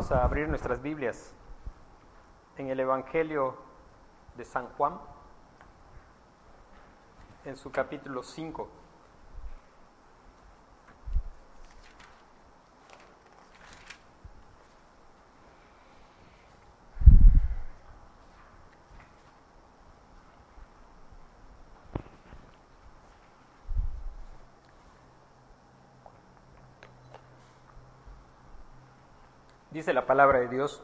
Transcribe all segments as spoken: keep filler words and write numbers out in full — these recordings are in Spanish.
Vamos a abrir nuestras Biblias en el Evangelio de San Juan, en su capítulo cinco. Dice la palabra de Dios: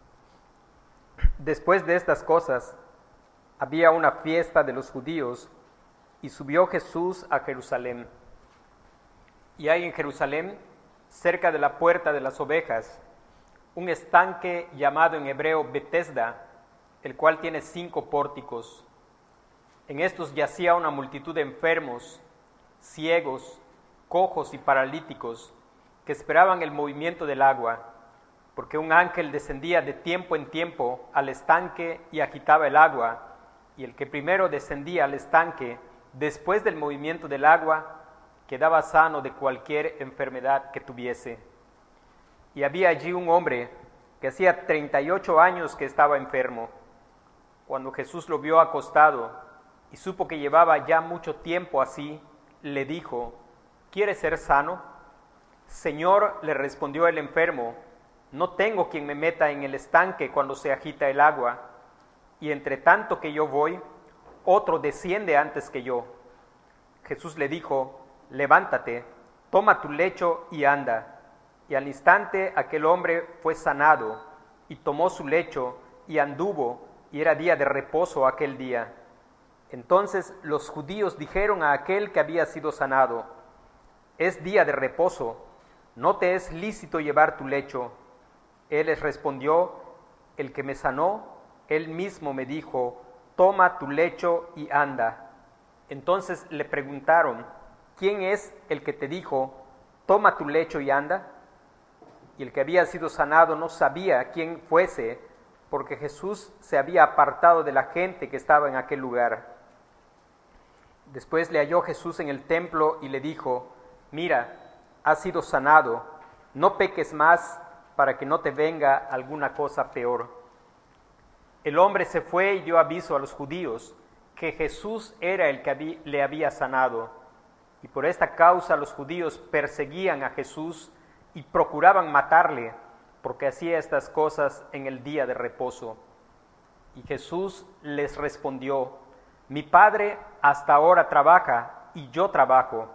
después de estas cosas, había una fiesta de los judíos, y subió Jesús a Jerusalén. Y hay en Jerusalén, cerca de la puerta de las ovejas, un estanque llamado en hebreo Betesda, el cual tiene cinco pórticos. En estos yacía una multitud de enfermos, ciegos, cojos y paralíticos, que esperaban el movimiento del agua, porque un ángel descendía de tiempo en tiempo al estanque y agitaba el agua, y el que primero descendía al estanque, después del movimiento del agua, quedaba sano de cualquier enfermedad que tuviese. Y había allí un hombre que hacía treinta y ocho años que estaba enfermo. Cuando Jesús lo vio acostado y supo que llevaba ya mucho tiempo así, le dijo: ¿quieres ser sano? Señor, le respondió el enfermo, no tengo quien me meta en el estanque cuando se agita el agua, y entre tanto que yo voy, otro desciende antes que yo. Jesús le dijo: levántate, toma tu lecho y anda. Y al instante aquel hombre fue sanado, y tomó su lecho y anduvo, y era día de reposo aquel día. Entonces los judíos dijeron a aquel que había sido sanado: es día de reposo, no te es lícito llevar tu lecho. Él les respondió: el que me sanó, él mismo me dijo: toma tu lecho y anda. Entonces le preguntaron: ¿quién es el que te dijo: toma tu lecho y anda? Y el que había sido sanado no sabía quién fuese, porque Jesús se había apartado de la gente que estaba en aquel lugar. Después le halló Jesús en el templo y le dijo: mira, has sido sanado, no peques más, para que no te venga alguna cosa peor. El hombre se fue y dio aviso a los judíos que Jesús era el que habí, le había sanado, y por esta causa los judíos perseguían a Jesús y procuraban matarle, porque hacía estas cosas en el día de reposo. Y Jesús les respondió: mi Padre hasta ahora trabaja, y yo trabajo.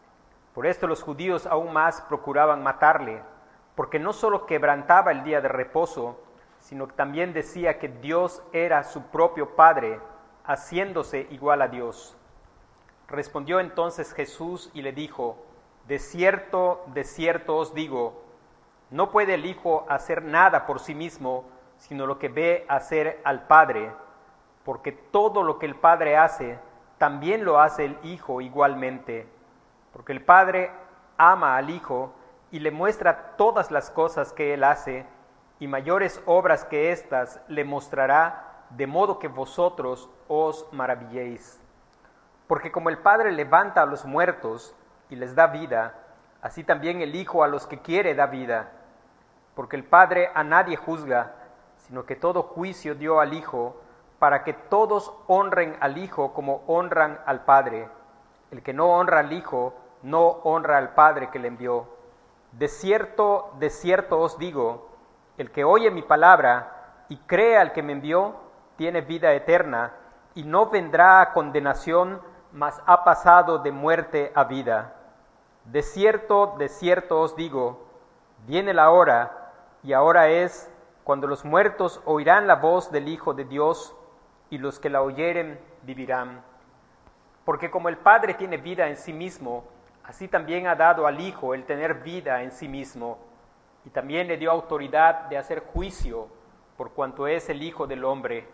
Por esto los judíos aún más procuraban matarle, porque no solo quebrantaba el día de reposo, sino que también decía que Dios era su propio Padre, haciéndose igual a Dios. Respondió entonces Jesús y le dijo: de cierto, de cierto os digo, no puede el Hijo hacer nada por sí mismo, sino lo que ve hacer al Padre, porque todo lo que el Padre hace, también lo hace el Hijo igualmente, porque el Padre ama al Hijo y le muestra todas las cosas que él hace, y mayores obras que éstas le mostrará, de modo que vosotros os maravilléis. Porque como el Padre levanta a los muertos y les da vida, así también el Hijo a los que quiere da vida. Porque el Padre a nadie juzga, sino que todo juicio dio al Hijo, para que todos honren al Hijo como honran al Padre. El que no honra al Hijo, no honra al Padre que le envió. De cierto, de cierto os digo, el que oye mi palabra y cree al que me envió, tiene vida eterna, y no vendrá a condenación, mas ha pasado de muerte a vida. De cierto, de cierto os digo, viene la hora, y ahora es, cuando los muertos oirán la voz del Hijo de Dios, y los que la oyeren vivirán. Porque como el Padre tiene vida en sí mismo, así también ha dado al Hijo el tener vida en sí mismo, y también le dio autoridad de hacer juicio, por cuanto es el Hijo del hombre.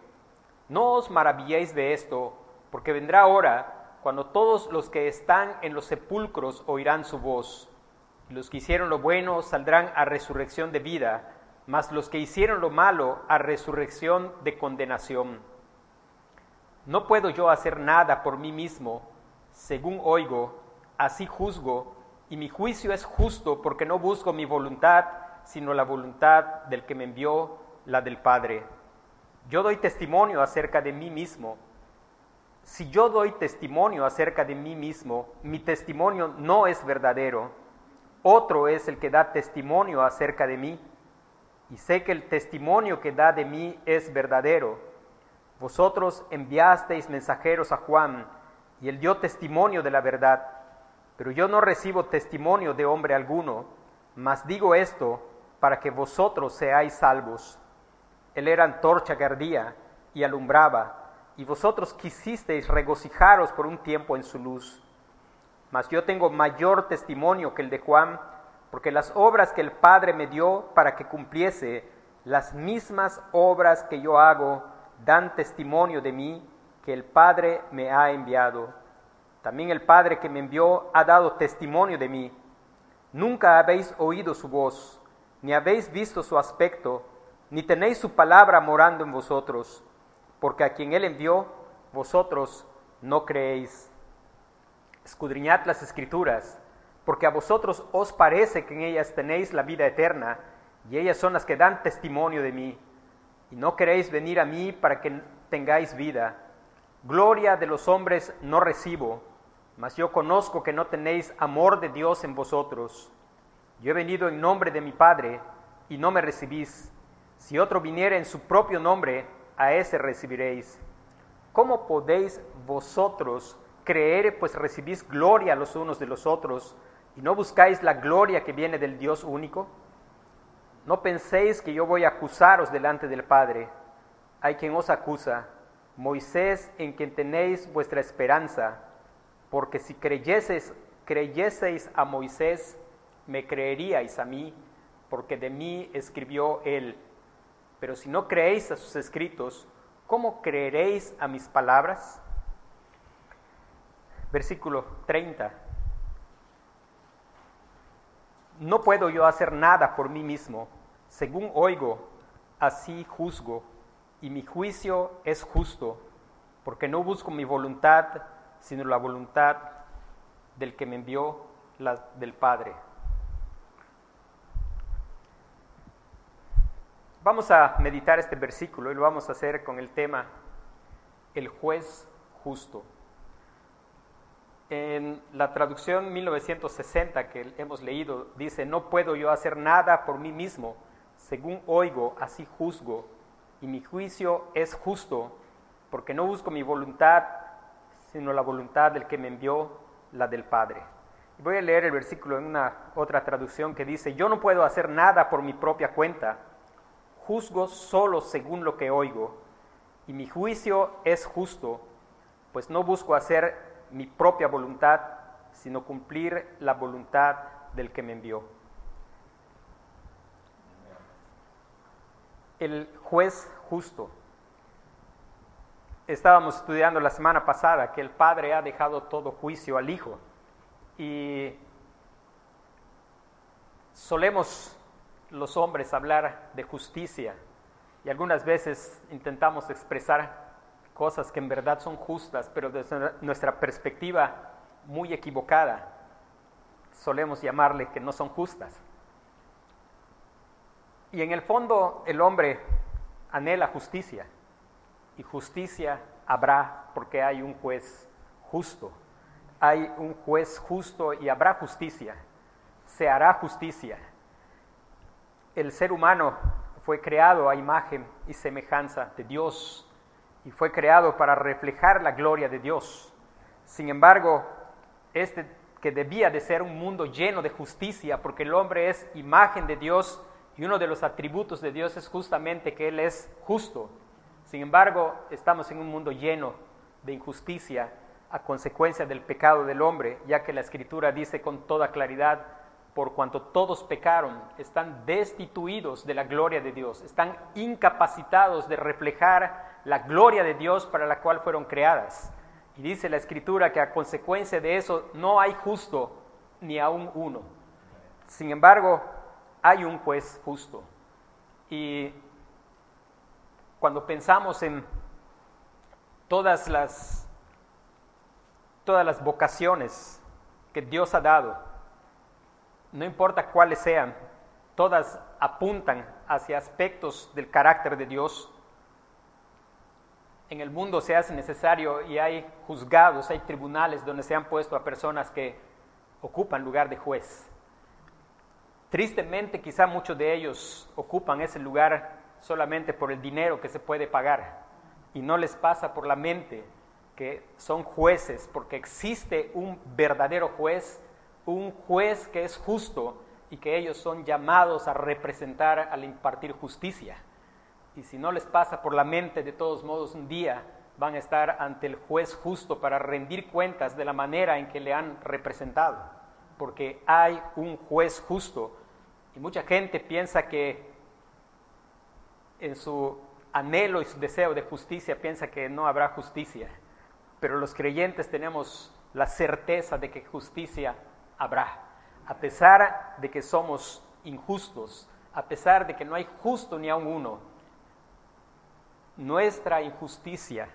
No os maravilléis de esto, porque vendrá hora cuando todos los que están en los sepulcros oirán su voz, y los que hicieron lo bueno saldrán a resurrección de vida, mas los que hicieron lo malo a resurrección de condenación. No puedo yo hacer nada por mí mismo, según oigo, así juzgo, y mi juicio es justo, porque no busco mi voluntad, sino la voluntad del que me envió, la del Padre. Yo doy testimonio acerca de mí mismo. Si yo doy testimonio acerca de mí mismo, mi testimonio no es verdadero. Otro es el que da testimonio acerca de mí. Y sé que el testimonio que da de mí es verdadero. Vosotros enviasteis mensajeros a Juan, y él dio testimonio de la verdad. Pero yo no recibo testimonio de hombre alguno, mas digo esto para que vosotros seáis salvos. Él era antorcha que ardía y alumbraba, y vosotros quisisteis regocijaros por un tiempo en su luz. Mas yo tengo mayor testimonio que el de Juan, porque las obras que el Padre me dio para que cumpliese, las mismas obras que yo hago, dan testimonio de mí, que el Padre me ha enviado. También el Padre que me envió ha dado testimonio de mí. Nunca habéis oído su voz, ni habéis visto su aspecto, ni tenéis su palabra morando en vosotros, porque a quien él envió, vosotros no creéis. Escudriñad las Escrituras, porque a vosotros os parece que en ellas tenéis la vida eterna, y ellas son las que dan testimonio de mí. Y no queréis venir a mí para que tengáis vida. Gloria de los hombres no recibo, mas yo conozco que no tenéis amor de Dios en vosotros. Yo he venido en nombre de mi Padre, y no me recibís. Si otro viniere en su propio nombre, a ese recibiréis. ¿Cómo podéis vosotros creer, pues recibís gloria los unos de los otros, y no buscáis la gloria que viene del Dios único? No penséis que yo voy a acusaros delante del Padre. Hay quien os acusa, Moisés, en quien tenéis vuestra esperanza, porque si creyeseis, creyeseis a Moisés, me creeríais a mí, porque de mí escribió él. Pero si no creéis a sus escritos, ¿cómo creeréis a mis palabras? Versículo treinta. No puedo yo hacer nada por mí mismo. Según oigo, así juzgo, y mi juicio es justo, porque no busco mi voluntad, sino la voluntad del que me envió, la del Padre. Vamos a meditar este versículo y lo vamos a hacer con el tema el juez justo. En la traducción mil novecientos sesenta que hemos leído, dice: no puedo yo hacer nada por mí mismo, según oigo, así juzgo, y mi juicio es justo, porque no busco mi voluntad, sino la voluntad del que me envió, la del Padre. Y voy a leer el versículo en una otra traducción que dice: yo no puedo hacer nada por mi propia cuenta, juzgo solo según lo que oigo, y mi juicio es justo, pues no busco hacer mi propia voluntad, sino cumplir la voluntad del que me envió. El juez justo. Estábamos estudiando la semana pasada que el Padre ha dejado todo juicio al Hijo, y solemos los hombres hablar de justicia, y algunas veces intentamos expresar cosas que en verdad son justas, pero desde nuestra perspectiva muy equivocada, solemos llamarle que no son justas. Y en el fondo el hombre anhela justicia, y justicia habrá porque hay un juez justo. Hay un juez justo y habrá justicia, se hará justicia. El ser humano fue creado a imagen y semejanza de Dios, y fue creado para reflejar la gloria de Dios. Sin embargo, este que debía de ser un mundo lleno de justicia, porque el hombre es imagen de Dios, y uno de los atributos de Dios es justamente que Él es justo. Sin embargo, estamos en un mundo lleno de injusticia a consecuencia del pecado del hombre, ya que la Escritura dice con toda claridad: por cuanto todos pecaron, están destituidos de la gloria de Dios, están incapacitados de reflejar la gloria de Dios para la cual fueron creadas. Y dice la Escritura que a consecuencia de eso no hay justo ni aún uno. Sin embargo, hay un juez justo. Y cuando pensamos en todas las, todas las vocaciones que Dios ha dado, no importa cuáles sean, todas apuntan hacia aspectos del carácter de Dios. En el mundo se hace necesario y hay juzgados, hay tribunales donde se han puesto a personas que ocupan lugar de juez. Tristemente, quizá muchos de ellos ocupan ese lugar solamente por el dinero que se puede pagar y no les pasa por la mente que son jueces, porque existe un verdadero juez, un juez que es justo y que ellos son llamados a representar al impartir justicia. Y si no les pasa por la mente, de todos modos un día van a estar ante el juez justo para rendir cuentas de la manera en que le han representado, porque hay un juez justo. Y mucha gente piensa que en su anhelo y su deseo de justicia piensa que no habrá justicia, pero los creyentes tenemos la certeza de que justicia habrá, a pesar de que somos injustos, a pesar de que no hay justo ni aun uno. Nuestra injusticia,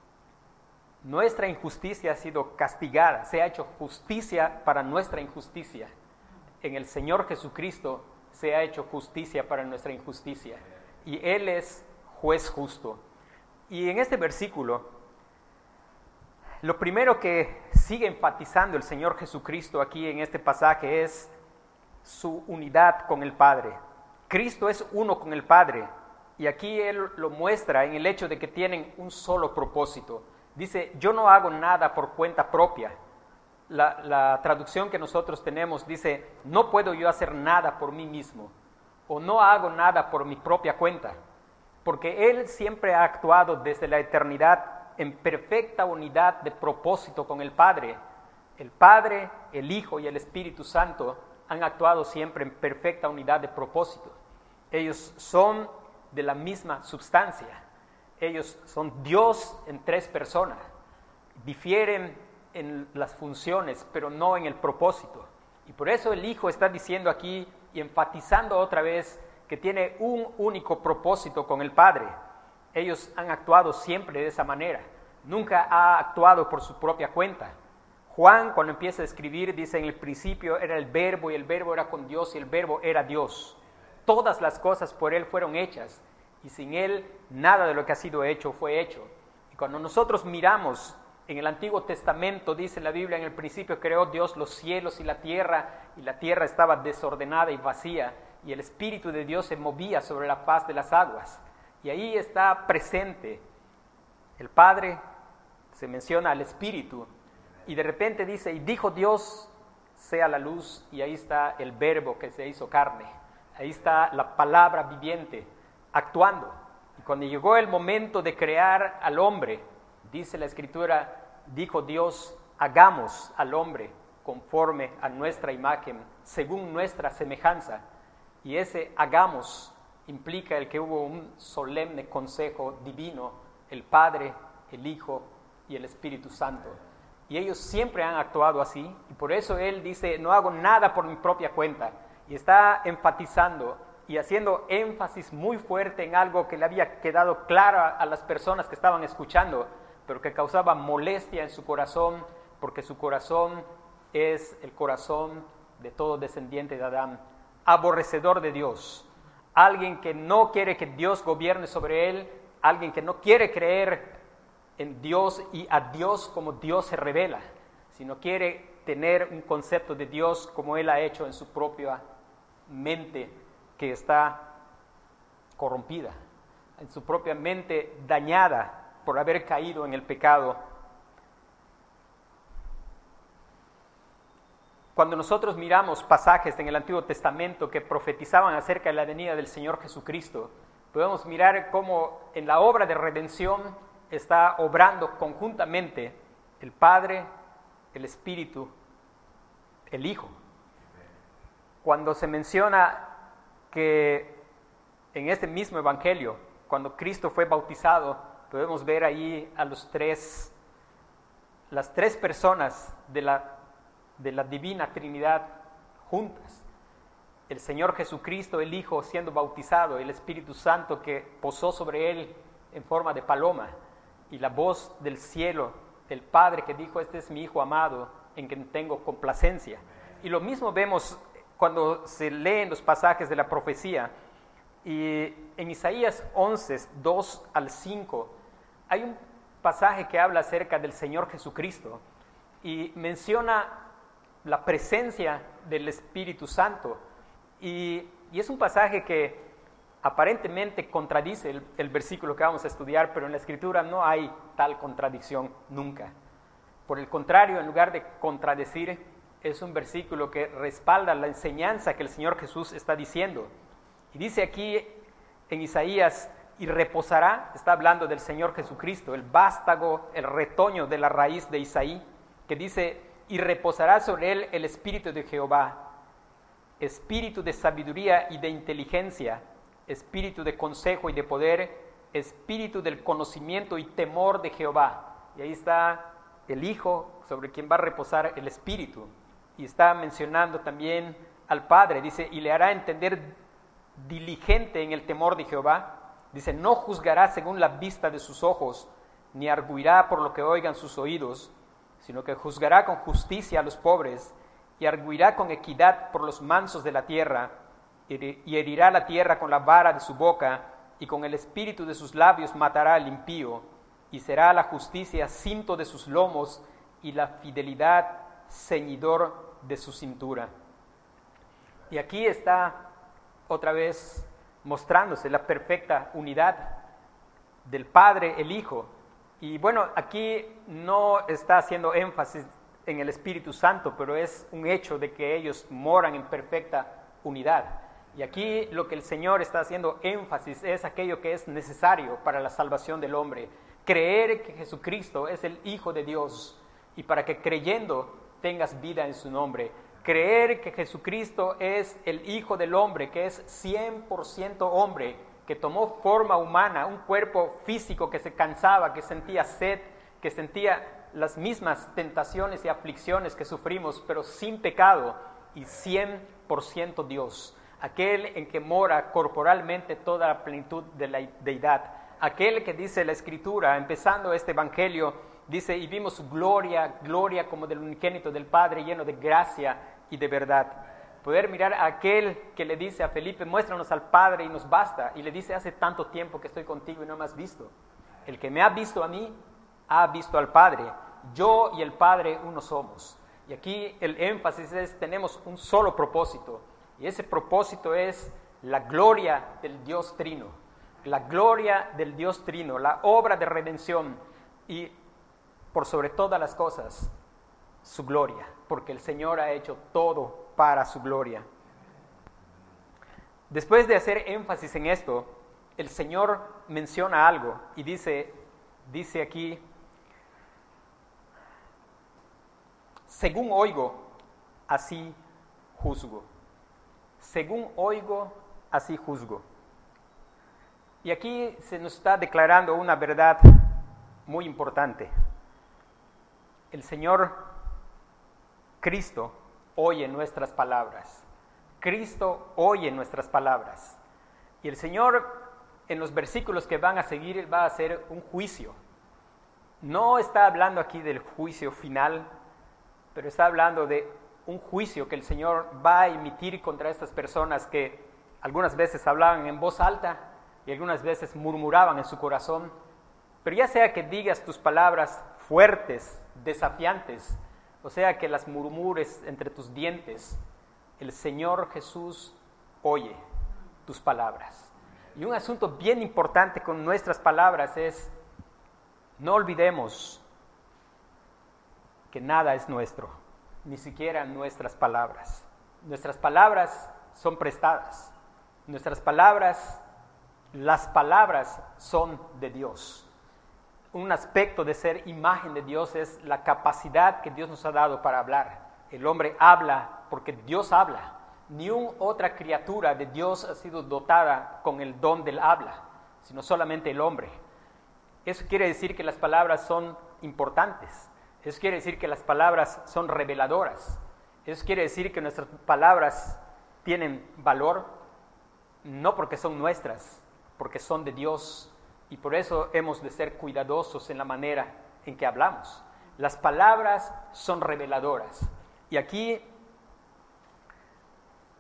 nuestra injusticia ha sido castigada, se ha hecho justicia para nuestra injusticia. En el Señor Jesucristo se ha hecho justicia para nuestra injusticia. Y Él es juez justo. Y en este versículo, lo primero que sigue enfatizando el Señor Jesucristo aquí en este pasaje es su unidad con el Padre. Cristo es uno con el Padre. Y aquí Él lo muestra en el hecho de que tienen un solo propósito. Dice, yo no hago nada por cuenta propia. La, la traducción que nosotros tenemos dice, no puedo yo hacer nada por mí mismo, o no hago nada por mi propia cuenta, porque Él siempre ha actuado desde la eternidad en perfecta unidad de propósito con el Padre. El Padre, el Hijo y el Espíritu Santo han actuado siempre en perfecta unidad de propósito. Ellos son de la misma substancia. Ellos son Dios en tres personas. Difieren en las funciones, pero no en el propósito. Y por eso el Hijo está diciendo aquí y enfatizando otra vez que tiene un único propósito con el Padre. Ellos han actuado siempre de esa manera. Nunca ha actuado por su propia cuenta. Juan, cuando empieza a escribir, dice, en el principio era el Verbo, y el Verbo era con Dios, y el Verbo era Dios. Todas las cosas por Él fueron hechas, y sin Él nada de lo que ha sido hecho fue hecho. Y cuando nosotros miramos en el Antiguo Testamento, dice la Biblia, en el principio creó Dios los cielos y la tierra, y la tierra estaba desordenada y vacía, y el Espíritu de Dios se movía sobre la faz de las aguas. Y ahí está presente el Padre, se menciona al Espíritu, y de repente dice, y dijo Dios, sea la luz, y ahí está el Verbo que se hizo carne. Ahí está la palabra viviente actuando. Y cuando llegó el momento de crear al hombre, dice la Escritura, dijo Dios, hagamos al hombre conforme a nuestra imagen, según nuestra semejanza. Y ese hagamos implica el que hubo un solemne consejo divino, el Padre, el Hijo y el Espíritu Santo. Y ellos siempre han actuado así, y por eso Él dice, no hago nada por mi propia cuenta. Y está enfatizando y haciendo énfasis muy fuerte en algo que le había quedado claro a las personas que estaban escuchando, pero que causaba molestia en su corazón, porque su corazón es el corazón de todo descendiente de Adán, aborrecedor de Dios, alguien que no quiere que Dios gobierne sobre él, alguien que no quiere creer en Dios y a Dios como Dios se revela, sino quiere tener un concepto de Dios como Él ha hecho en su propia mente que está corrompida, en su propia mente dañada por haber caído en el pecado. Cuando nosotros miramos pasajes en el Antiguo Testamento que profetizaban acerca de la venida del Señor Jesucristo, podemos mirar cómo en la obra de redención está obrando conjuntamente el Padre, el Espíritu, el Hijo. Cuando se menciona que en este mismo Evangelio, cuando Cristo fue bautizado, podemos ver ahí a los tres, las tres personas de la, de la Divina Trinidad juntas. El Señor Jesucristo, el Hijo, siendo bautizado, el Espíritu Santo que posó sobre él en forma de paloma, y la voz del cielo, del Padre que dijo, este es mi Hijo amado, en quien tengo complacencia. Y lo mismo vemos cuando se leen los pasajes de la profecía, y en Isaías once, dos al cinco, hay un pasaje que habla acerca del Señor Jesucristo y menciona la presencia del Espíritu Santo. Y, y es un pasaje que aparentemente contradice el, el versículo que vamos a estudiar, pero en la Escritura no hay tal contradicción nunca. Por el contrario, en lugar de contradecir, es un versículo que respalda la enseñanza que el Señor Jesús está diciendo. Y dice aquí en Isaías, y reposará, está hablando del Señor Jesucristo, el vástago, el retoño de la raíz de Isaí, que dice, y reposará sobre él el Espíritu de Jehová, Espíritu de sabiduría y de inteligencia, Espíritu de consejo y de poder, Espíritu del conocimiento y temor de Jehová. Y ahí está el Hijo sobre quien va a reposar el Espíritu. Y está mencionando también al Padre, dice, y le hará entender diligente en el temor de Jehová. Dice, no juzgará según la vista de sus ojos, ni arguirá por lo que oigan sus oídos, sino que juzgará con justicia a los pobres, y arguirá con equidad por los mansos de la tierra, y herirá la tierra con la vara de su boca, y con el espíritu de sus labios matará al impío, y será la justicia cinto de sus lomos, y la fidelidad ceñidor de su cintura. Y aquí está otra vez mostrándose la perfecta unidad del Padre, el Hijo. Y bueno, aquí no está haciendo énfasis en el Espíritu Santo, pero es un hecho de que ellos moran en perfecta unidad. Y aquí lo que el Señor está haciendo énfasis es aquello que es necesario para la salvación del hombre. Creer que Jesucristo es el Hijo de Dios, y para que creyendo tengas vida en su nombre. Creer que Jesucristo es el Hijo del hombre, que es cien por ciento hombre, que tomó forma humana, un cuerpo físico que se cansaba, que sentía sed, que sentía las mismas tentaciones y aflicciones que sufrimos, pero sin pecado, y cien por ciento Dios. Aquel en que mora corporalmente toda la plenitud de la deidad. Aquel que dice la Escritura, empezando este Evangelio, dice, y vimos su gloria, gloria como del unigénito del Padre, lleno de gracia y de verdad. Poder mirar a aquel que le dice a Felipe, muéstranos al Padre y nos basta. Y le dice, hace tanto tiempo que estoy contigo y no me has visto. El que me ha visto a mí, ha visto al Padre. Yo y el Padre uno somos. Y aquí el énfasis es, tenemos un solo propósito. Y ese propósito es la gloria del Dios Trino. La gloria del Dios Trino, la obra de redención. Y por sobre todas las cosas, su gloria, porque el Señor ha hecho todo para su gloria. Después de hacer énfasis en esto, el Señor menciona algo y dice, dice aquí, según oigo, así juzgo. Según oigo, así juzgo. Y aquí se nos está declarando una verdad muy importante. El Señor Cristo oye nuestras palabras. Cristo oye nuestras palabras. Y el Señor, en los versículos que van a seguir, Él va a hacer un juicio. No está hablando aquí del juicio final, pero está hablando de un juicio que el Señor va a emitir contra estas personas que algunas veces hablaban en voz alta y algunas veces murmuraban en su corazón. Pero ya sea que digas tus palabras fuertes, desafiantes, o sea que las murmures entre tus dientes, el Señor Jesús oye tus palabras. Y un asunto bien importante con nuestras palabras es, no olvidemos que nada es nuestro, ni siquiera nuestras palabras. Nuestras palabras son prestadas. Nuestras palabras, las palabras son de Dios. Un aspecto de ser imagen de Dios es la capacidad que Dios nos ha dado para hablar. El hombre habla porque Dios habla. Ni una otra criatura de Dios ha sido dotada con el don del habla, sino solamente el hombre. Eso quiere decir que las palabras son importantes. Eso quiere decir que las palabras son reveladoras. Eso quiere decir que nuestras palabras tienen valor, no porque son nuestras, porque son de Dios. Y por eso hemos de ser cuidadosos en la manera en que hablamos. Las palabras son reveladoras. Y aquí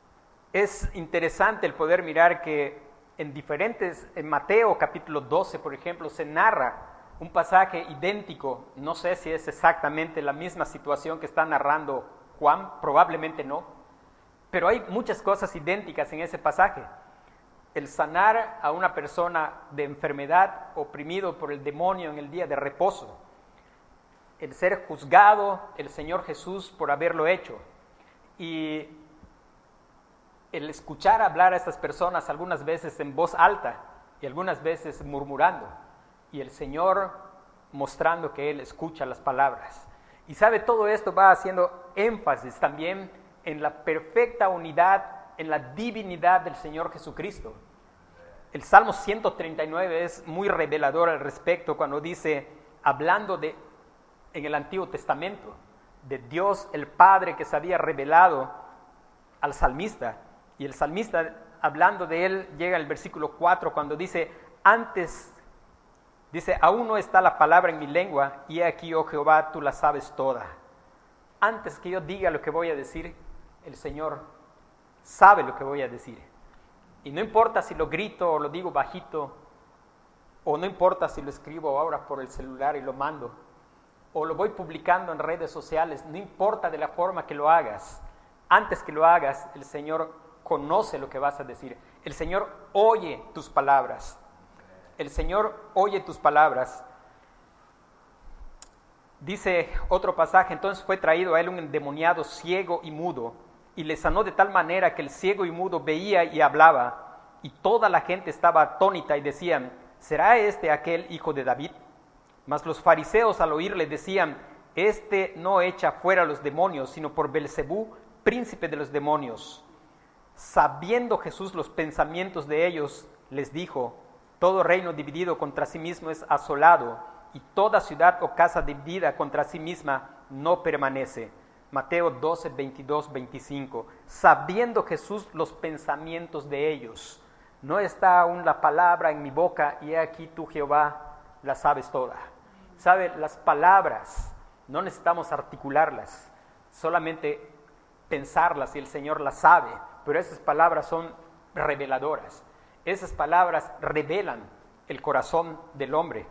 Es interesante el poder mirar que en diferentes, en Mateo capítulo doce, por ejemplo, se narra un pasaje idéntico. No sé si es exactamente la misma situación que está narrando Juan, probablemente no, pero hay muchas cosas idénticas en ese pasaje. El sanar a una persona de enfermedad oprimido por el demonio en el día de reposo, el ser juzgado el Señor Jesús por haberlo hecho, y el escuchar hablar a estas personas algunas veces en voz alta y algunas veces murmurando, y el Señor mostrando que Él escucha las palabras. Y sabe, todo esto va haciendo énfasis también en la perfecta unidad, en la divinidad del Señor Jesucristo. El Salmo ciento treinta y nueve es muy revelador al respecto cuando dice, hablando de, en el Antiguo Testamento, de Dios el Padre que se había revelado al salmista. Y el salmista, hablando de él, llega al versículo cuatro cuando dice, antes, dice, aún no está la palabra en mi lengua, y he aquí, oh Jehová, tú la sabes toda. Antes que yo diga lo que voy a decir, el Señor sabe lo que voy a decir. Y no importa si lo grito o lo digo bajito, o no importa si lo escribo ahora por el celular y lo mando, o lo voy publicando en redes sociales, no importa de la forma que lo hagas. Antes que lo hagas, el Señor conoce lo que vas a decir. El Señor oye tus palabras. El Señor oye tus palabras. Dice otro pasaje, entonces fue traído a él un endemoniado ciego y mudo, y le sanó de tal manera que el ciego y mudo veía y hablaba, y toda la gente estaba atónita y decían, ¿será este aquel hijo de David? Mas los fariseos al oírle decían, este no echa fuera los demonios, sino por Belcebú, príncipe de los demonios. Sabiendo Jesús los pensamientos de ellos, les dijo, todo reino dividido contra sí mismo es asolado, y toda ciudad o casa dividida contra sí misma no permanece. Mateo doce, veintidós, veinticinco. Sabiendo Jesús los pensamientos de ellos. No está aún la palabra en mi boca, y he aquí tú, Jehová, la sabes toda. ¿Sabe? Las palabras no necesitamos articularlas, solamente pensarlas y el Señor las sabe, pero esas palabras son reveladoras. Esas palabras revelan el corazón del hombre.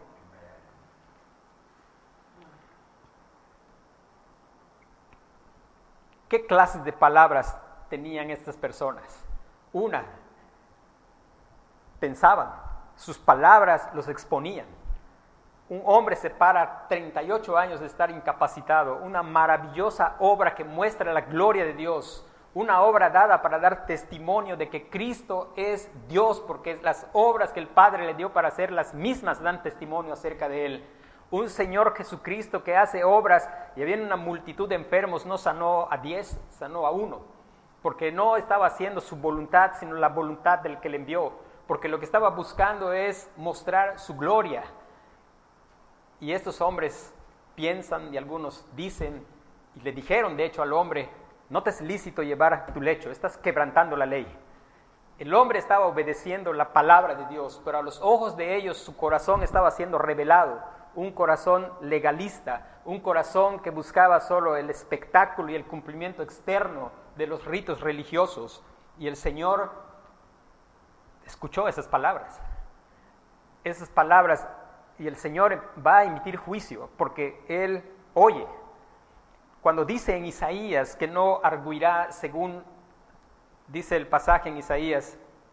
¿Qué clases de palabras tenían estas personas? Una, pensaban, sus palabras los exponían. Un hombre se para treinta y ocho años de estar incapacitado, una maravillosa obra que muestra la gloria de Dios, una obra dada para dar testimonio de que Cristo es Dios, porque las obras que el Padre le dio para hacer, las mismas dan testimonio acerca de Él. Un Señor Jesucristo que hace obras, y había una multitud de enfermos, no sanó a diez, sanó a uno, porque no estaba haciendo su voluntad, sino la voluntad del que le envió, porque lo que estaba buscando es mostrar su gloria. Y estos hombres piensan, y algunos dicen, y le dijeron de hecho al hombre, no te es lícito llevar tu lecho, estás quebrantando la ley. El hombre estaba obedeciendo la palabra de Dios, pero a los ojos de ellos su corazón estaba siendo revelado, un corazón legalista, un corazón que buscaba solo el espectáculo y el cumplimiento externo de los ritos religiosos. Y el Señor escuchó esas palabras, esas palabras, y el Señor va a emitir juicio, porque Él oye. Cuando dice en Isaías que no arguirá según, dice el pasaje en Isaías,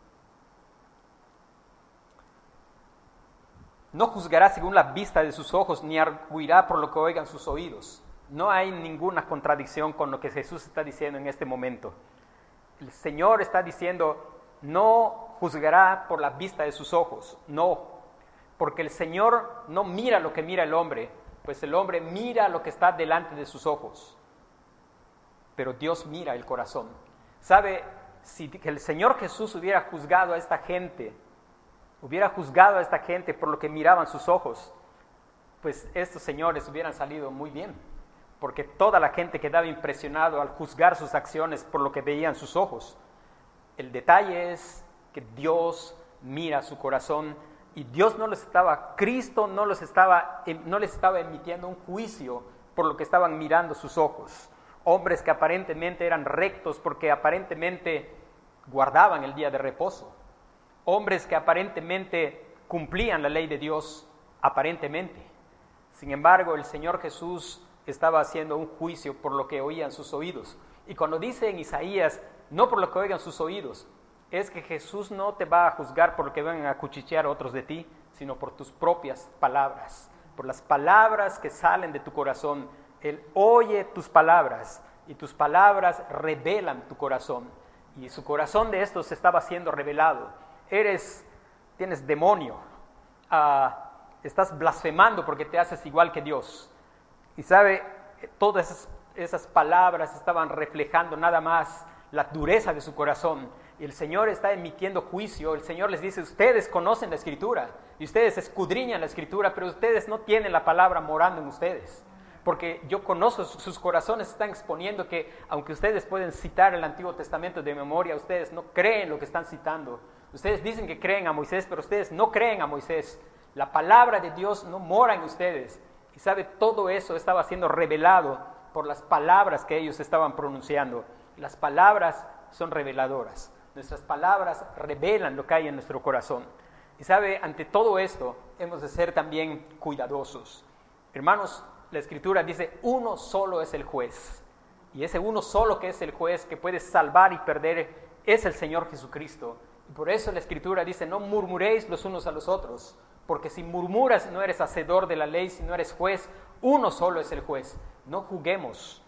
no juzgará según la vista de sus ojos, ni arguirá por lo que oigan sus oídos. No hay ninguna contradicción con lo que Jesús está diciendo en este momento. El Señor está diciendo, no juzgará por la vista de sus ojos, no, porque el Señor no mira lo que mira el hombre, pues el hombre mira lo que está delante de sus ojos, pero Dios mira el corazón. ¿Sabe? Si el Señor Jesús hubiera juzgado a esta gente, hubiera juzgado a esta gente por lo que miraban sus ojos, pues estos señores hubieran salido muy bien, porque toda la gente quedaba impresionado al juzgar sus acciones por lo que veían sus ojos. El detalle es que Dios mira su corazón, y Dios no les estaba, Cristo no les estaba, no les estaba emitiendo un juicio por lo que estaban mirando sus ojos. Hombres que aparentemente eran rectos porque aparentemente guardaban el día de reposo, hombres que aparentemente cumplían la ley de Dios, aparentemente. Sin embargo, el Señor Jesús estaba haciendo un juicio por lo que oían sus oídos. Y cuando dice en Isaías, no por lo que oigan sus oídos, es que Jesús no te va a juzgar por lo que van a cuchichear otros de ti, sino por tus propias palabras, por las palabras que salen de tu corazón. Él oye tus palabras y tus palabras revelan tu corazón. Y su corazón de estos estaba siendo revelado. Eres, tienes demonio, uh, estás blasfemando porque te haces igual que Dios. Y sabe, todas esas, esas palabras estaban reflejando nada más la dureza de su corazón. Y el Señor está emitiendo juicio. El Señor les dice, ustedes conocen la Escritura y ustedes escudriñan la Escritura, pero ustedes no tienen la palabra morando en ustedes. Porque yo conozco, sus corazones están exponiendo que, aunque ustedes pueden citar el Antiguo Testamento de memoria, ustedes no creen lo que están citando. Ustedes dicen que creen a Moisés, pero ustedes no creen a Moisés. La palabra de Dios no mora en ustedes. Y sabe, todo eso estaba siendo revelado por las palabras que ellos estaban pronunciando. Las palabras son reveladoras. Nuestras palabras revelan lo que hay en nuestro corazón. Y sabe, ante todo esto, hemos de ser también cuidadosos. Hermanos, la Escritura dice, uno solo es el juez. Y ese uno solo que es el juez, que puede salvar y perder, es el Señor Jesucristo. Y por eso la Escritura dice, no murmuréis los unos a los otros, porque si murmuras no eres hacedor de la ley, si no eres juez, uno solo es el juez. No juguemos.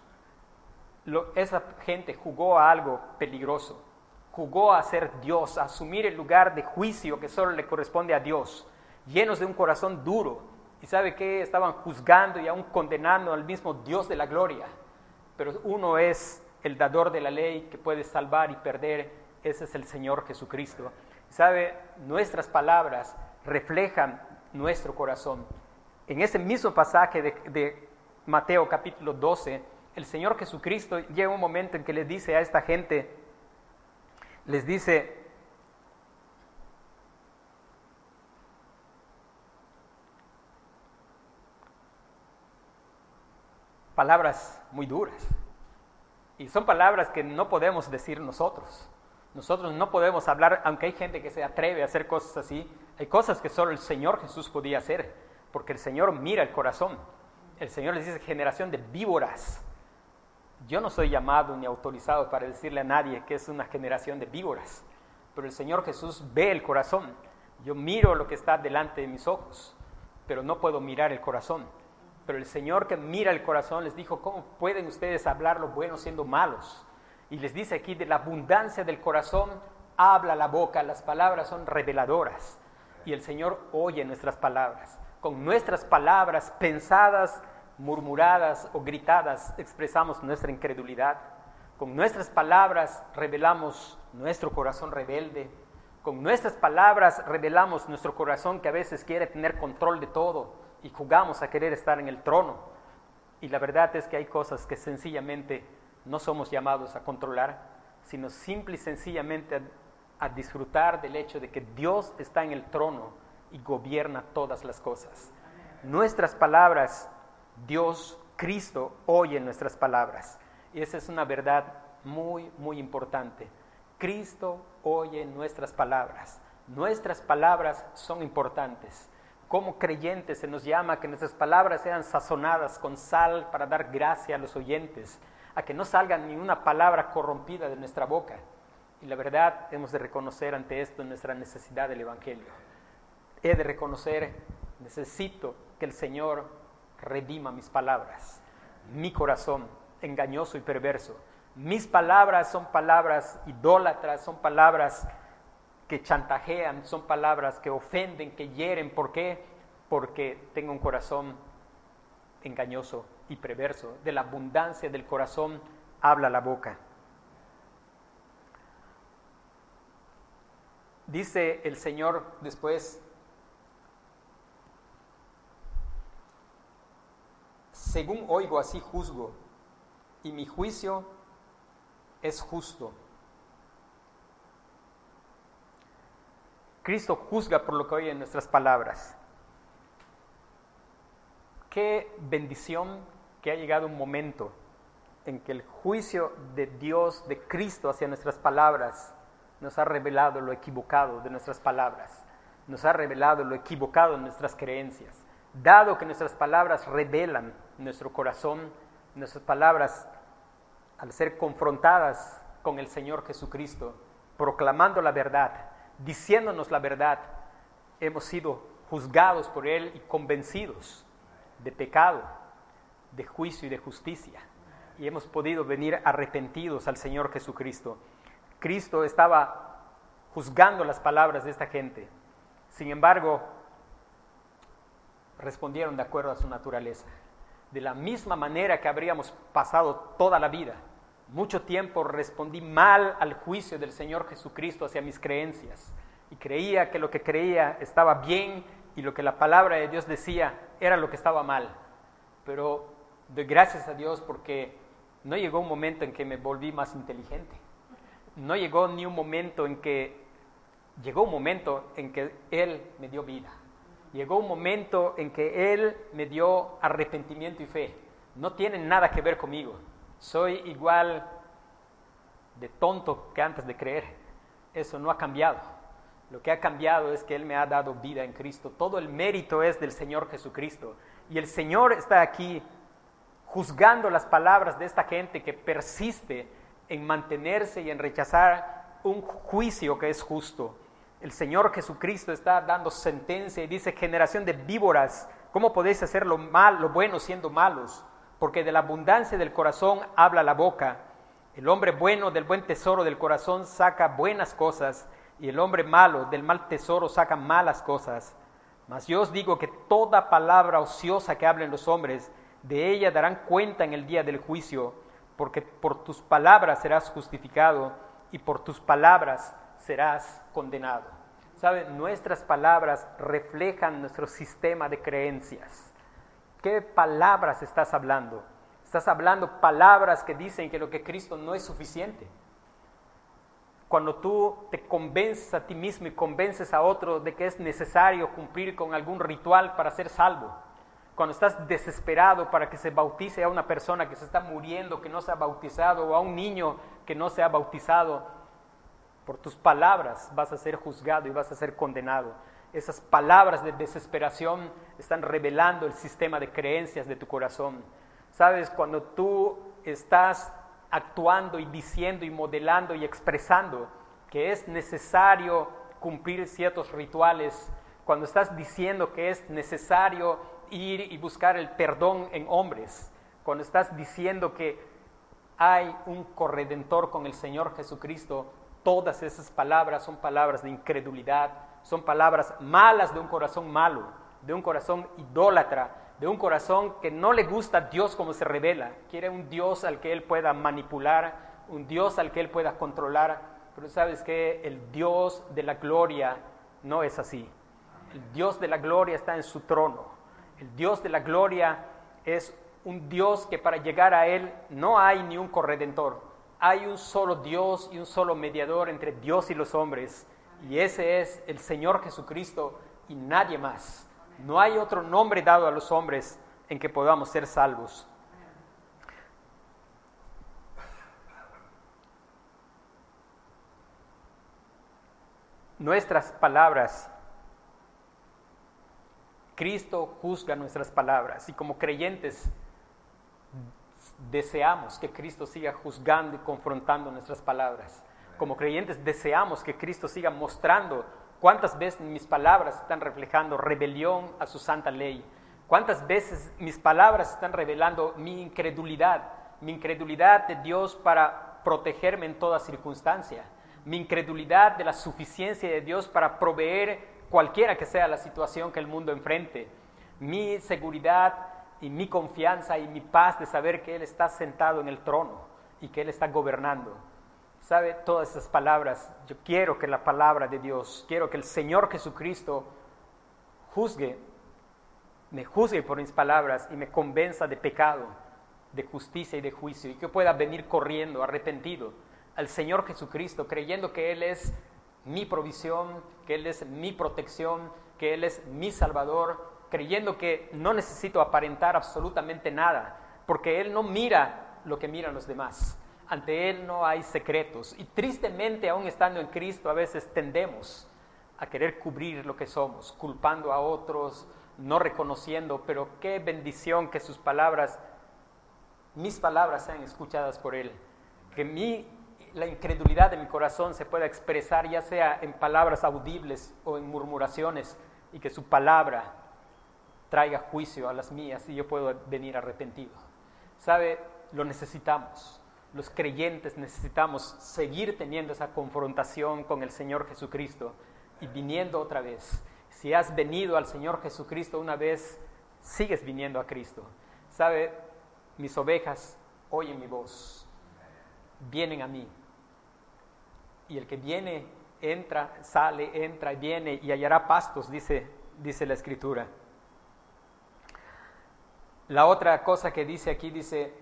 Lo, esa gente jugó a algo peligroso. Jugó a ser Dios, a asumir el lugar de juicio que solo le corresponde a Dios, llenos de un corazón duro. ¿Y sabe qué? Estaban juzgando y aún condenando al mismo Dios de la gloria. Pero uno es el dador de la ley que puede salvar y perder. Ese es el Señor Jesucristo. ¿Sabe? Nuestras palabras reflejan nuestro corazón. En ese mismo pasaje de, de Mateo capítulo doce, el Señor Jesucristo llega un momento en que le dice a esta gente, les dice, palabras muy duras. Y son palabras que no podemos decir nosotros. Nosotros no podemos hablar, aunque hay gente que se atreve a hacer cosas así, hay cosas que solo el Señor Jesús podía hacer, porque el Señor mira el corazón. El Señor les dice, generación de víboras. Yo no soy llamado ni autorizado para decirle a nadie que es una generación de víboras, pero el Señor Jesús ve el corazón. Yo miro lo que está delante de mis ojos, pero no puedo mirar el corazón. Pero el Señor que mira el corazón les dijo, ¿cómo pueden ustedes hablar lo bueno siendo malos? Y les dice aquí, de la abundancia del corazón habla la boca, las palabras son reveladoras. Y el Señor oye nuestras palabras. Con nuestras palabras pensadas, murmuradas o gritadas, expresamos nuestra incredulidad. Con nuestras palabras revelamos nuestro corazón rebelde. Con nuestras palabras revelamos nuestro corazón que a veces quiere tener control de todo y jugamos a querer estar en el trono. Y la verdad es que hay cosas que sencillamente no somos llamados a controlar, sino simple y sencillamente a, a disfrutar del hecho de que Dios está en el trono y gobierna todas las cosas. Nuestras palabras, Dios, Cristo, oye nuestras palabras. Y esa es una verdad muy, muy importante. Cristo oye nuestras palabras. Nuestras palabras son importantes. Como creyentes se nos llama a que nuestras palabras sean sazonadas con sal para dar gracia a los oyentes, a que no salga ni una palabra corrompida de nuestra boca. Y la verdad, hemos de reconocer ante esto nuestra necesidad del Evangelio. He de reconocer, necesito que el Señor redima mis palabras, mi corazón engañoso y perverso. Mis palabras son palabras idólatras, son palabras que chantajean, son palabras que ofenden, que hieren. ¿Por qué? Porque tengo un corazón engañoso y perverso. De la abundancia del corazón habla la boca. Dice el Señor después, según oigo así juzgo, y mi juicio es justo. Cristo juzga por lo que oye en nuestras palabras. Qué bendición que ha llegado un momento en que el juicio de Dios, de Cristo hacia nuestras palabras, nos ha revelado lo equivocado de nuestras palabras, nos ha revelado lo equivocado de nuestras creencias. Dado que nuestras palabras revelan nuestro corazón, nuestras palabras, al ser confrontadas con el Señor Jesucristo, proclamando la verdad, diciéndonos la verdad, hemos sido juzgados por Él y convencidos de pecado, de juicio y de justicia. Y hemos podido venir arrepentidos al Señor Jesucristo. Cristo estaba juzgando las palabras de esta gente. Sin embargo, respondieron de acuerdo a su naturaleza. De la misma manera que habríamos pasado toda la vida, mucho tiempo respondí mal al juicio del Señor Jesucristo hacia mis creencias. Y creía que lo que creía estaba bien y lo que la palabra de Dios decía era lo que estaba mal. Pero doy gracias a Dios porque no llegó un momento en que me volví más inteligente. No llegó ni un momento en que, llegó un momento en que Él me dio vida. Llegó un momento en que Él me dio arrepentimiento y fe. No tiene nada que ver conmigo. Soy igual de tonto que antes de creer. Eso no ha cambiado. Lo que ha cambiado es que Él me ha dado vida en Cristo. Todo el mérito es del Señor Jesucristo. Y el Señor está aquí juzgando las palabras de esta gente que persiste en mantenerse y en rechazar un juicio que es justo. El Señor Jesucristo está dando sentencia y dice: generación de víboras, ¿cómo podéis hacer lo, mal, lo bueno siendo malos? Porque de la abundancia del corazón habla la boca. El hombre bueno del buen tesoro del corazón saca buenas cosas, y el hombre malo del mal tesoro saca malas cosas. Mas yo os digo que toda palabra ociosa que hablen los hombres, de ella darán cuenta en el día del juicio, porque por tus palabras serás justificado y por tus palabras serás condenado. ¿Sabe? Nuestras palabras reflejan nuestro sistema de creencias. ¿Qué palabras estás hablando? Estás hablando palabras que dicen que lo que Cristo no es suficiente. Cuando tú te convences a ti mismo y convences a otro de que es necesario cumplir con algún ritual para ser salvo. Cuando estás desesperado para que se bautice a una persona que se está muriendo, que no se ha bautizado, o a un niño que no se ha bautizado, por tus palabras vas a ser juzgado y vas a ser condenado. Esas palabras de desesperación están revelando el sistema de creencias de tu corazón. ¿Sabes? Cuando tú estás actuando y diciendo y modelando y expresando que es necesario cumplir ciertos rituales, cuando estás diciendo que es necesario ir y buscar el perdón en hombres, cuando estás diciendo que hay un corredentor con el Señor Jesucristo, todas esas palabras son palabras de incredulidad, son palabras malas de un corazón malo, de un corazón idólatra, de un corazón que no le gusta a Dios como se revela, quiere un Dios al que Él pueda manipular, un Dios al que Él pueda controlar, pero sabes que el Dios de la gloria no es así. El Dios de la gloria está en su trono. El Dios de la gloria es un Dios que para llegar a Él no hay ni un corredentor. Hay un solo Dios y un solo mediador entre Dios y los hombres. Y ese es el Señor Jesucristo y nadie más. No hay otro nombre dado a los hombres en que podamos ser salvos. Nuestras palabras, Cristo juzga nuestras palabras y como creyentes deseamos que Cristo siga juzgando y confrontando nuestras palabras. Como creyentes deseamos que Cristo siga mostrando cuántas veces mis palabras están reflejando rebelión a su santa ley. Cuántas veces mis palabras están revelando mi incredulidad, mi incredulidad de Dios para protegerme en toda circunstancia, mi incredulidad de la suficiencia de Dios para proveer cualquiera que sea la situación que el mundo enfrente, mi seguridad y mi confianza y mi paz de saber que Él está sentado en el trono y que Él está gobernando. ¿Sabe? Todas esas palabras, yo quiero que la palabra de Dios, quiero que el Señor Jesucristo juzgue, me juzgue por mis palabras y me convenza de pecado, de justicia y de juicio, y que yo pueda venir corriendo, arrepentido, al Señor Jesucristo, creyendo que Él es mi provisión, que Él es mi protección, que Él es mi Salvador, creyendo que no necesito aparentar absolutamente nada, porque Él no mira lo que miran los demás. Ante Él no hay secretos. Y tristemente, aún estando en Cristo, a veces tendemos a querer cubrir lo que somos, culpando a otros, no reconociendo, pero qué bendición que sus palabras, mis palabras sean escuchadas por Él. Que mi, la incredulidad de mi corazón se pueda expresar ya sea en palabras audibles o en murmuraciones, y que su palabra traiga juicio a las mías y yo puedo venir arrepentido. ¿Sabe? Lo necesitamos. Los creyentes necesitamos seguir teniendo esa confrontación con el Señor Jesucristo y viniendo otra vez. Si has venido al Señor Jesucristo una vez, sigues viniendo a Cristo. ¿Sabe? Mis ovejas oyen mi voz, vienen a mí. Y el que viene, entra, sale, entra, viene y hallará pastos, dice, dice la Escritura. La otra cosa que dice aquí, dice,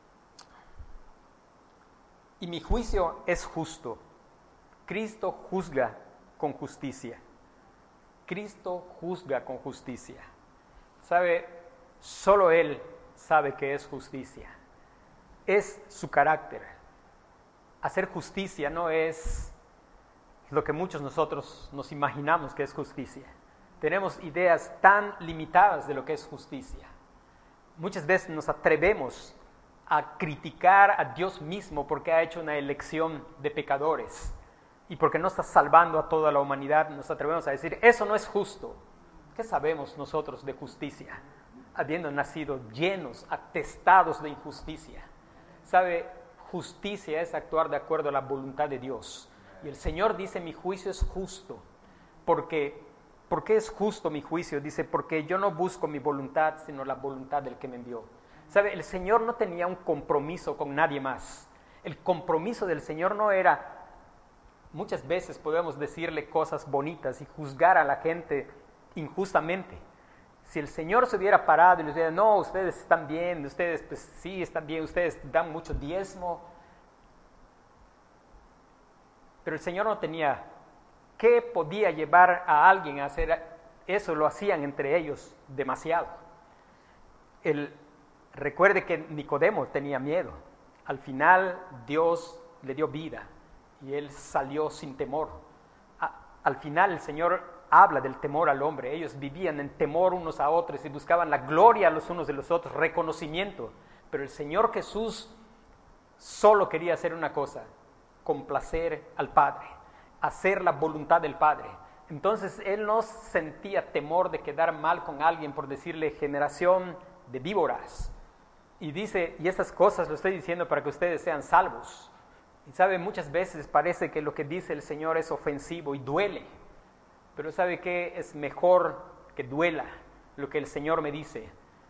y mi juicio es justo. Cristo juzga con justicia. Cristo juzga con justicia. ¿Sabe? Solo Él sabe qué es justicia. Es su carácter. Hacer justicia no es lo que muchos nosotros nos imaginamos que es justicia. Tenemos ideas tan limitadas de lo que es justicia. Muchas veces nos atrevemos a criticar a Dios mismo porque ha hecho una elección de pecadores y porque no está salvando a toda la humanidad. Nos atrevemos a decir, eso no es justo. ¿Qué sabemos nosotros de justicia? Habiendo nacido llenos, atestados de injusticia. ¿Sabe? Justicia es actuar de acuerdo a la voluntad de Dios. Y el Señor dice, mi juicio es justo. Porque, ¿por qué es justo mi juicio? Dice, porque yo no busco mi voluntad, sino la voluntad del que me envió. ¿Sabe? El Señor no tenía un compromiso con nadie más. El compromiso del Señor no era, muchas veces podemos decirle cosas bonitas y juzgar a la gente injustamente. Si el Señor se hubiera parado y les hubiera, no, ustedes están bien, ustedes pues sí están bien, ustedes dan mucho diezmo. Pero el Señor no tenía, ¿qué podía llevar a alguien a hacer eso? Lo hacían entre ellos demasiado. El Recuerde que Nicodemo tenía miedo. Al final Dios le dio vida y él salió sin temor. A, al final el Señor habla del temor al hombre. Ellos vivían en temor unos a otros y buscaban la gloria los unos de los otros, reconocimiento. Pero el Señor Jesús solo quería hacer una cosa, complacer al Padre, hacer la voluntad del Padre. Entonces Él no sentía temor de quedar mal con alguien por decirle generación de víboras. Y dice, y estas cosas lo estoy diciendo para que ustedes sean salvos. Y sabe, muchas veces parece que lo que dice el Señor es ofensivo y duele. Pero ¿sabe qué? Es mejor que duela lo que el Señor me dice.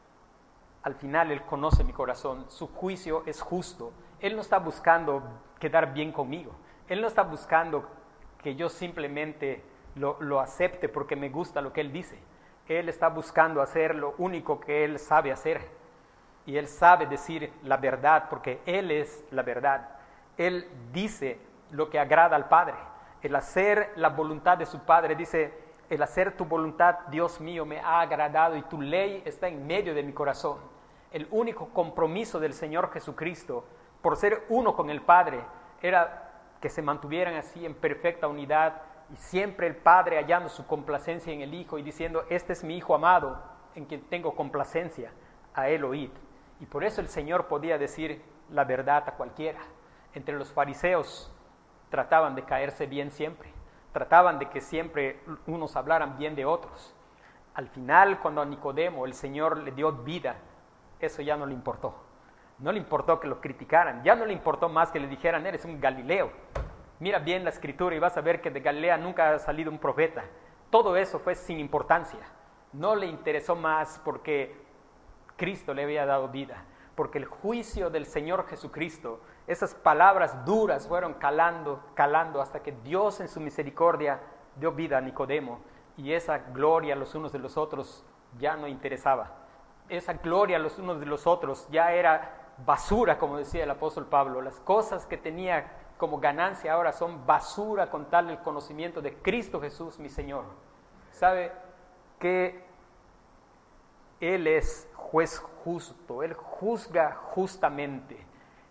Al final Él conoce mi corazón, su juicio es justo. Él no está buscando quedar bien conmigo. Él no está buscando que yo simplemente lo, lo acepte porque me gusta lo que Él dice. Él está buscando hacer lo único que Él sabe hacer. Y Él sabe decir la verdad porque Él es la verdad. Él dice lo que agrada al Padre. El hacer la voluntad de su Padre, dice, el hacer tu voluntad, Dios mío, me ha agradado y tu ley está en medio de mi corazón. El único compromiso del Señor Jesucristo por ser uno con el Padre era que se mantuvieran así en perfecta unidad y siempre el Padre hallando su complacencia en el Hijo y diciendo, este es mi Hijo amado en quien tengo complacencia, a Él oíd. Y por eso el Señor podía decir la verdad a cualquiera. Entre los fariseos trataban de caerse bien siempre, trataban de que siempre unos hablaran bien de otros. Al final, cuando a Nicodemo el Señor le dio vida, eso ya no le importó. No le importó que lo criticaran, ya no le importó más que le dijeran, eres un Galileo. Mira bien la Escritura y vas a ver que de Galilea nunca ha salido un profeta. Todo eso fue sin importancia. No le interesó más porque Cristo le había dado vida, porque el juicio del Señor Jesucristo, esas palabras duras fueron calando, calando hasta que Dios en su misericordia dio vida a Nicodemo y esa gloria los unos de los otros ya no interesaba. Esa gloria los unos de los otros ya era basura, como decía el apóstol Pablo. Las cosas que tenía como ganancia ahora son basura con tal el conocimiento de Cristo Jesús, mi Señor. ¿Sabe que Él es juez justo? Él juzga justamente.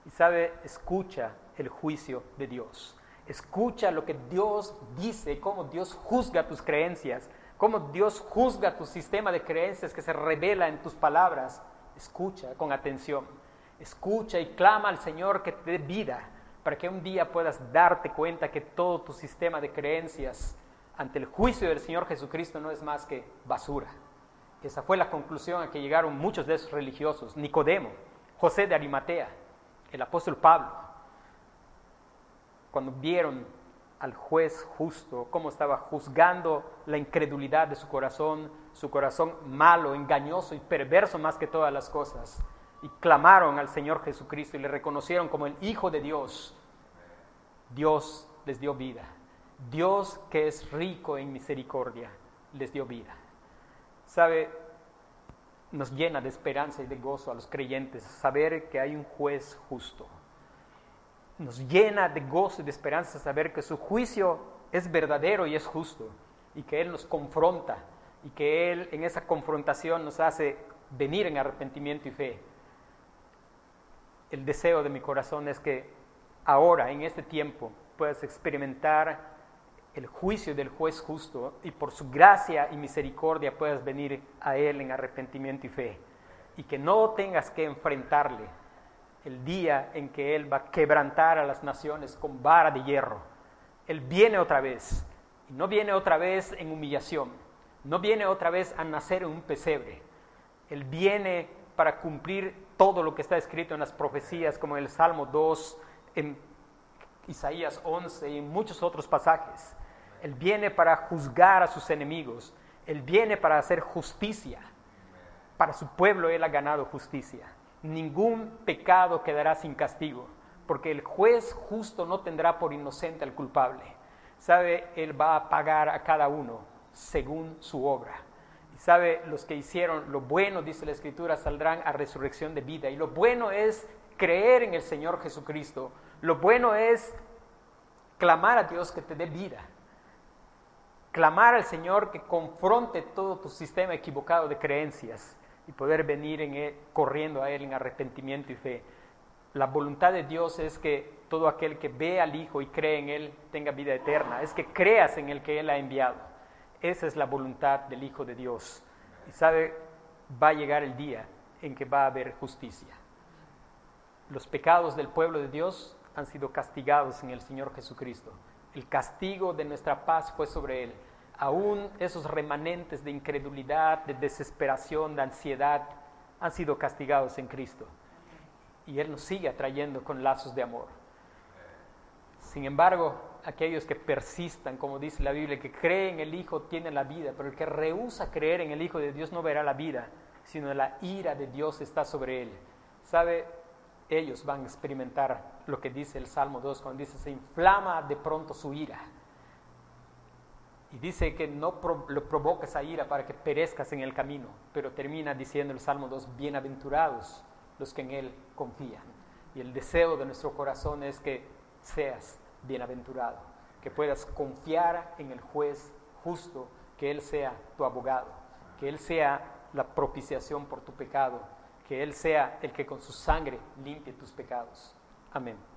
Y sabe, escucha el juicio de Dios. Escucha lo que Dios dice, cómo Dios juzga tus creencias, cómo Dios juzga tu sistema de creencias que se revela en tus palabras. Escucha con atención. Escucha y clama al Señor que te dé vida, para que un día puedas darte cuenta que todo tu sistema de creencias ante el juicio del Señor Jesucristo no es más que basura. Esa fue la conclusión a que llegaron muchos de esos religiosos. Nicodemo, José de Arimatea, el apóstol Pablo, cuando vieron al juez justo, cómo estaba juzgando la incredulidad de su corazón, su corazón malo, engañoso y perverso más que todas las cosas, y clamaron al Señor Jesucristo y le reconocieron como el Hijo de Dios, Dios les dio vida. Dios, que es rico en misericordia, les dio vida. ¿Sabe? Nos llena de esperanza y de gozo a los creyentes saber que hay un juez justo. Nos llena de gozo y de esperanza saber que su juicio es verdadero y es justo, y que Él nos confronta, y que Él en esa confrontación nos hace venir en arrepentimiento y fe. El deseo de mi corazón es que ahora, en este tiempo, puedas experimentar el juicio del juez justo y por su gracia y misericordia puedas venir a Él en arrepentimiento y fe, y que no tengas que enfrentarle el día en que Él va a quebrantar a las naciones con vara de hierro. Él viene otra vez, y no viene otra vez en humillación, no viene otra vez a nacer en un pesebre. Él viene para cumplir todo lo que está escrito en las profecías, como en el Salmo dos, en Isaías once y en muchos otros pasajes. Él viene para juzgar a sus enemigos. Él viene para hacer justicia. Para su pueblo Él ha ganado justicia. Ningún pecado quedará sin castigo, porque el juez justo no tendrá por inocente al culpable. ¿Sabe? Él va a pagar a cada uno según su obra. Y sabe, los que hicieron lo bueno, dice la Escritura, saldrán a resurrección de vida. Y lo bueno es creer en el Señor Jesucristo. Lo bueno es clamar a Dios que te dé vida. Clamar al Señor que confronte todo tu sistema equivocado de creencias y poder venir en él, corriendo a Él en arrepentimiento y fe. La voluntad de Dios es que todo aquel que ve al Hijo y cree en Él tenga vida eterna. Es que creas en el que Él ha enviado. Esa es la voluntad del Hijo de Dios. Y sabe, va a llegar el día en que va a haber justicia. Los pecados del pueblo de Dios han sido castigados en el Señor Jesucristo. El castigo de nuestra paz fue sobre Él. Aún esos remanentes de incredulidad, de desesperación, de ansiedad, han sido castigados en Cristo. Y Él nos sigue atrayendo con lazos de amor. Sin embargo, aquellos que persistan, como dice la Biblia, que creen en el Hijo tienen la vida, pero el que rehúsa creer en el Hijo de Dios no verá la vida, sino la ira de Dios está sobre él. ¿Sabe? Ellos van a experimentar lo que dice el Salmo dos, cuando dice, se inflama de pronto su ira. Y dice que no pro, lo provoca esa ira para que perezcas en el camino, pero termina diciendo el Salmo dos, bienaventurados los que en Él confían. Y el deseo de nuestro corazón es que seas bienaventurado, que puedas confiar en el juez justo, que Él sea tu abogado, que Él sea la propiciación por tu pecado, que Él sea el que con su sangre limpie tus pecados. Amén.